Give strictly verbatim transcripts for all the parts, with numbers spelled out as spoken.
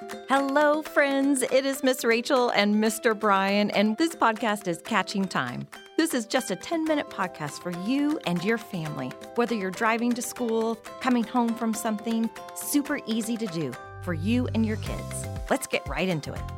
Hello, friends. It is Miss Rachel and Mister Brian, and this podcast is Catching Time. This is just a ten-minute podcast for you and your family. Whether you're driving to school, coming home from something, super easy to do for you and your kids. Let's get right into it.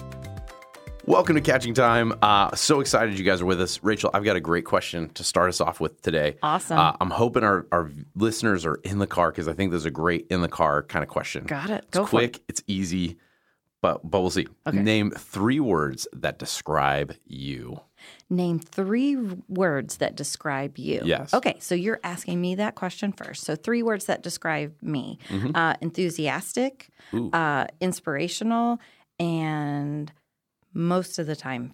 Welcome to Catching Time. Uh, so excited you guys are with us. Rachel, I've got a great question to start us off with today. Awesome. Uh, I'm hoping our, our listeners are in the car because I think there's a great in the car kind of question. Got it. It's Go quick, for it. It's easy, but, but we'll see. Okay. Name three words that describe you. Name three words that describe you. Yes. Okay, so you're asking me that question first. So three words that describe me. Mm-hmm. Uh, enthusiastic, uh, inspirational, and most of the time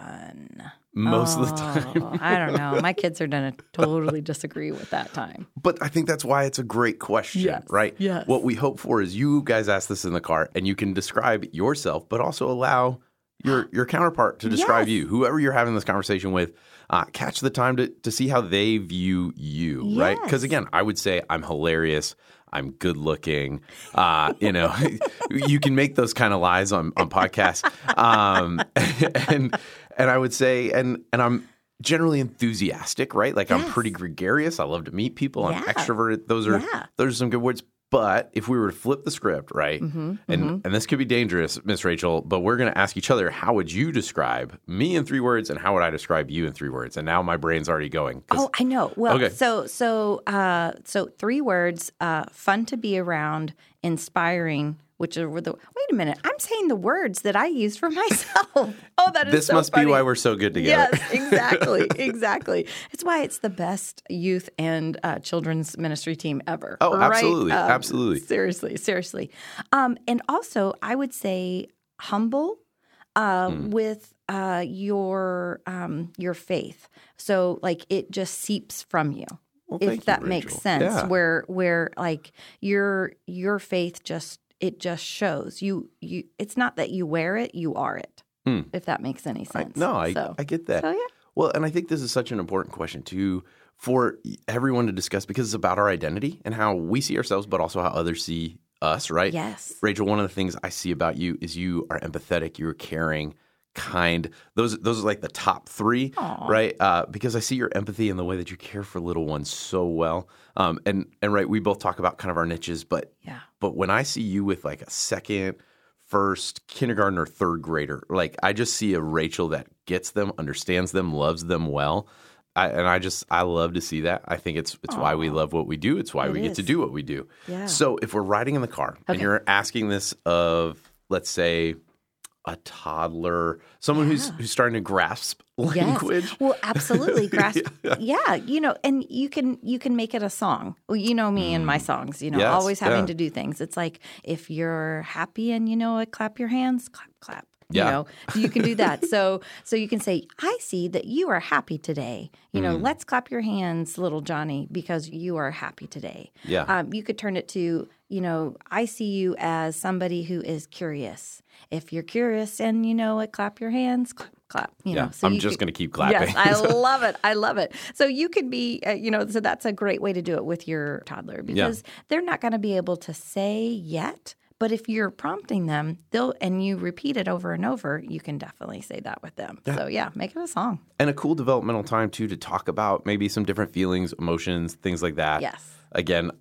fun. Most oh, of the time. I don't know. My kids are going to totally disagree with that time. But I think that's why it's a great question, Yes, right? yes. What we hope for is you guys ask this in the car and you can describe yourself, but also allow your your counterpart to describe Yes. you. Whoever you're having this conversation with, uh, catch the time to, to see how they view you, right? Yes. Because again, I would say I'm hilarious. I'm good looking. Uh, you know, you can make those kind of lies on, on podcasts. Um, and and I would say, and and I'm generally enthusiastic, right? Like I'm Yes. pretty gregarious. I love to meet people. I'm Yeah. extroverted. Those are Yeah. those are some good words. But if we were to flip the script, right, Mm-hmm, and mm-hmm. and this could be dangerous, Miss Rachel, but we're going to ask each other, how would you describe me in three words, and how would I describe you in three words? And now my brain's already going. 'cause- Oh, I know. Well, Okay. so so uh, so three words: uh, fun to be around, inspiring. Which are the wait a minute? I'm saying the words that I used for myself. Oh, that is this so must funny. be why we're so good together. Yes, exactly, exactly. It's why it's the best youth and uh, children's ministry team ever. Oh, right? absolutely, Um, absolutely. Seriously, seriously. Um, and also, I would say humble uh, Hmm. with uh, your um, your faith. So, like, it just seeps from you. Well, thank if you, that makes Rachel. sense, Yeah. where where like your your faith just it just shows you you. It's not that you wear it, you are it. Hmm. If that makes any I, sense. no, I, so, I get that. so yeah. Well, and I think this is such an important question too for everyone to discuss because it's about our identity and how we see ourselves, but also how others see us, right? Yes. Rachel, one of the things I see about you is you are empathetic, you're caring, kind. Those those are like the top three, Aw. right? Uh, because I see your empathy and the way that you care for little ones so well. Um, and and right, we both talk about kind of our niches, but Yeah. but when I see you with like a second, first, kindergarten, or third grader, like I just see a Rachel that gets them, understands them, loves them well. I, and I just, I love to see that. I think it's it's why we love what we do. It's why It we get to is. do what we do. Yeah. So if we're riding in the car and Okay. you're asking this of, let's say, a toddler, someone who's Yeah. who's starting to grasp language. Yes. Well, absolutely. Grasp. Yeah. yeah. You know, and you can you can make it a song. Well, you know me and my songs, you know, Yes, always having yeah. to do things. It's like if you're happy and you know it, clap your hands, clap, clap. Yeah. You know, you can do that. so so you can say, I see that you are happy today. You know, Mm. let's clap your hands, little Johnny, because you are happy today. Yeah. Um, you could turn it to, you know, I see you as somebody who is curious. If you're curious and you know it, clap your hands, clap, clap. You Yeah. know, so I'm you just could- going to keep clapping. Yes, I love it. I love it. So you could be, uh, you know, so that's a great way to do it with your toddler because they're not going to be able to say yet. But if you're prompting them, they'll and you repeat it over and over, you can definitely say that with them. Yeah. So yeah, make it a song. And a cool developmental time, too, to talk about maybe some different feelings, emotions, things like that. Yes. Again,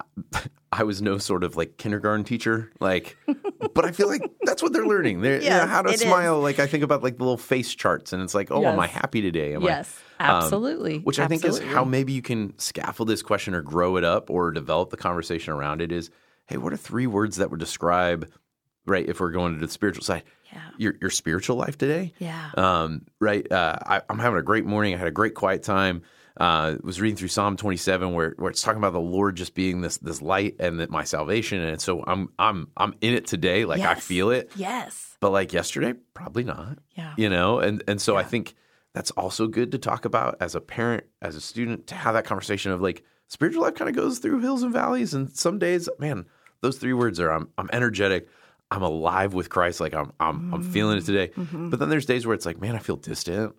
I was no sort of like kindergarten teacher, like, but I feel like that's what they're learning. They're, you know, Yes, how to it smile. Like I think about like the little face charts, and it's like, oh, am I Yes. happy today? Am Yes, I, um, absolutely. which I think is Absolutely. how maybe you can scaffold this question or grow it up or develop the conversation around it. Is, hey, what are three words that would describe, right? If we're going to the spiritual side, Yeah. your your spiritual life today. Yeah. Um, right. Uh, I, I'm having a great morning. I had a great quiet time. Uh, was reading through Psalm twenty-seven, where, where it's talking about the Lord just being this this light and that my salvation, and so I'm I'm I'm in it today. Like I Yes. feel it, Yes. but like yesterday, probably not. Yeah. You know, and and so I Yeah. think that's also good to talk about as a parent, as a student, to have that conversation of like spiritual life kind of goes through hills and valleys, and some days, man, those three words are I'm I'm energetic. I'm alive with Christ, like I'm I'm I'm feeling it today. Mm-hmm. But then there's days where it's like, man, I feel distant. I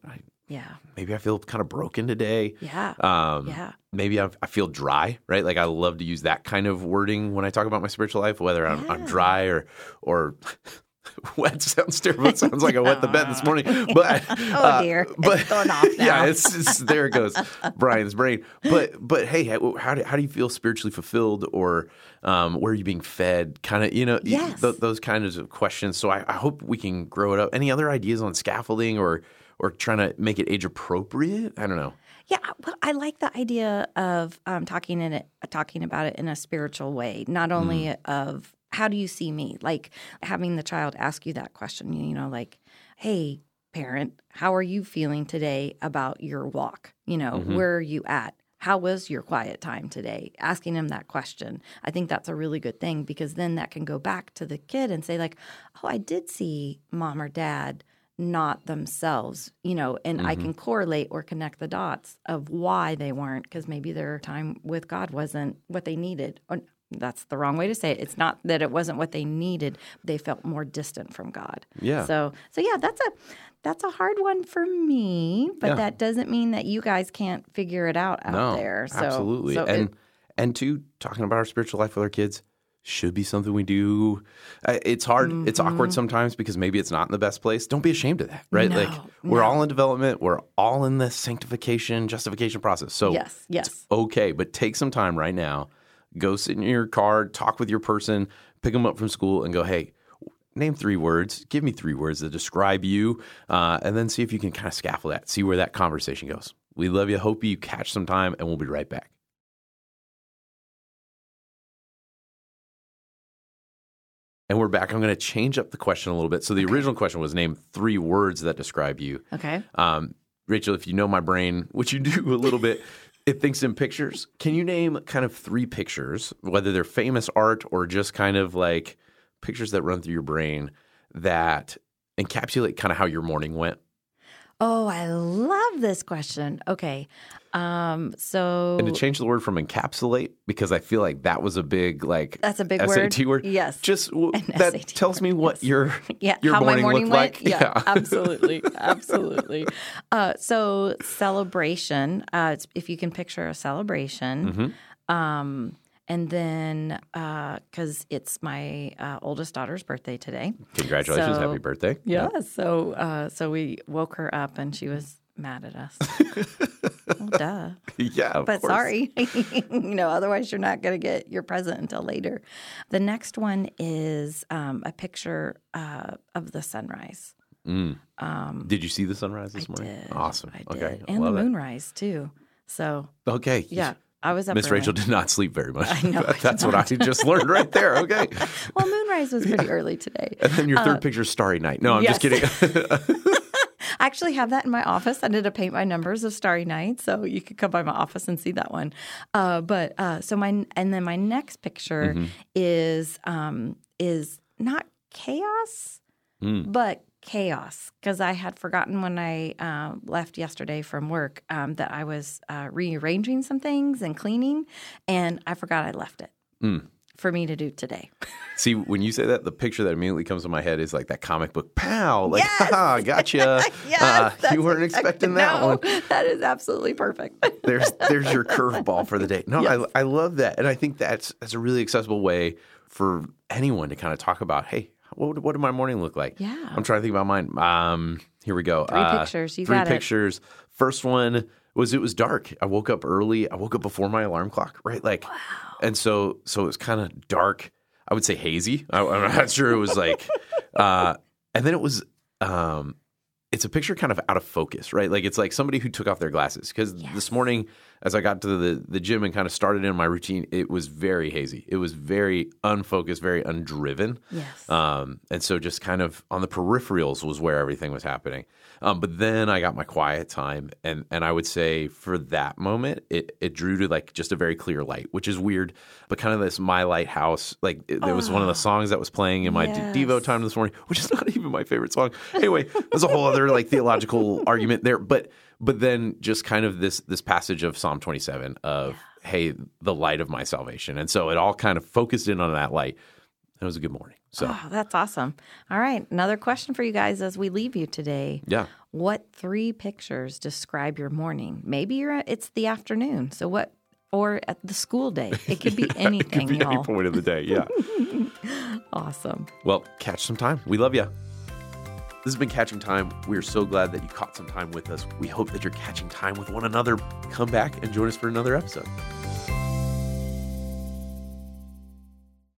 Yeah. maybe I feel kind of broken today. Yeah. Um, Yeah. Maybe I, I feel dry, right? Like I love to use that kind of wording when I talk about my spiritual life, whether I'm, Yeah. I'm dry or or wet sounds terrible. It sounds like I wet the bed this morning. But Oh, dear. uh, but It's going off now. yeah, it's, it's there it goes, Brian's brain. But but hey, how how do, how do you feel spiritually fulfilled, or um, where are you being fed? Kind of, you know, Yes. th- those kinds of questions. So I, I hope we can grow it up. Any other ideas on scaffolding or or trying to make it age appropriate? I don't know. Yeah, well, I like the idea of um, talking in it, talking about it in a spiritual way, not only Mm. of how do you see me, like having the child ask you that question, you know, like, hey, parent, how are you feeling today about your walk? You know, Mm-hmm. where are you at? How was your quiet time today? Asking him that question. I think that's a really good thing because then that can go back to the kid and say like, oh, I did see mom or dad not themselves, you know, and I can correlate or connect the dots of why they weren't, because maybe their time with God wasn't what they needed. Or that's the wrong way to say it. It's not that it wasn't what they needed. They felt more distant from God. Yeah. So, so yeah, that's a that's a hard one for me, but Yeah. that doesn't mean that you guys can't figure it out out No, there. So, absolutely. So and it, and two, talking about our spiritual life with our kids should be something we do. Uh, It's hard. Mm-hmm. It's awkward sometimes because maybe it's not in the best place. Don't be ashamed of that, right? No, like we're no. all in development. We're all in the sanctification, justification process. So Yes, yes. it's okay, but take some time right now. Go sit in your car, talk with your person, pick them up from school, and go, hey, name three words. Give me three words that describe you, uh, and then see if you can kind of scaffold that. See where that conversation goes. We love you. Hope you catch some time, and we'll be right back. And we're back. I'm going to change up the question a little bit. So the original question was name three words that describe you. okay. Um, Rachel, if you know my brain, which you do a little bit, it thinks in pictures. Can you name kind of three pictures, whether they're famous art or just kind of like pictures that run through your brain that encapsulate kind of how your morning went? Oh, I love this question. Okay. Um, so And to change the word from encapsulate, because I feel like that was a big like That's a big S A T word. word. Yes. Just w- An that S A T tells me word, what yes. your yeah, your how morning my morning looked went. like. Yeah, Yeah. absolutely, absolutely. Uh, so celebration. Uh, it's, if you can picture a celebration, Mm-hmm. um, and then because it's my uh, oldest daughter's birthday today. Congratulations, So- happy birthday. Yeah. So uh, so we woke her up and she was mad at us. Well, duh. Yeah, of But course. sorry, you know, otherwise you're not going to get your present until later. The next one is um, a picture uh, of the sunrise. Mm. Um, Did you see the sunrise this I morning? did. Awesome. I did. Okay. I And the love it. moonrise, too. So, Okay. yeah, I was up Miss early. Rachel did not sleep very much. I know, I That's what I just learned right there. Okay. Well, moonrise was pretty early today. And then your third Uh, picture is Starry Night. No, I'm yes. just kidding. I actually have that in my office. I did a paint by numbers of Starry Night, so you could come by my office and see that one. Uh, but uh, so my and then my next picture Mm-hmm. is um, is not chaos, Mm. but chaos, because I had forgotten when I uh, left yesterday from work um, that I was uh, rearranging some things and cleaning, and I forgot I left it Mm. for me to do today. See, when you say that, the picture that immediately comes to my head is like that comic book, pow, like, Yes! haha, gotcha. Yes, Uh, that's you weren't exactly- expecting that no, one. That is absolutely perfect. There's there's your curveball for the day. No, Yes. I, I love that. And I think that's, that's a really accessible way for anyone to kind of talk about, hey, what, what did my morning look like? Yeah. I'm trying to think about mine. Um, here we go. Three pictures. You three got it. pictures. First one was it was dark. I woke up early. I woke up before my alarm clock, right? Like, wow. And so so it was kind of dark. I would say hazy. I, I'm not sure it was like, uh, and then it was, um, it's a picture kind of out of focus, right? Like it's like somebody who took off their glasses. Because Yes. this morning, as I got to the, the gym and kind of started in my routine, it was very hazy. It was very unfocused, very undriven. Yes. Um, and so just kind of on the peripherals was where everything was happening. Um, but then I got my quiet time. And, and I would say for that moment, it, it drew to like just a very clear light, which is weird. But kind of this My Lighthouse, like it, there was one of the songs that was playing in my Yes. de- Devo time this morning, which is not even my favorite song. Anyway, there's a whole other like theological argument there. But but then just kind of this this passage of Psalm twenty-seven of, hey, the light of my salvation. And so it all kind of focused in on that light. it was a good morning. So oh, that's awesome. All right. Another question for you guys as we leave you today. yeah. What three pictures describe your morning? Maybe you're at, it's the afternoon. So what, or at the school day. It could be anything, it could be y'all. any point of the day. Yeah. Awesome. Well, catch some time. We love you. This has been Catching Time. We are so glad that you caught some time with us. We hope that you're catching time with one another. Come back and join us for another episode.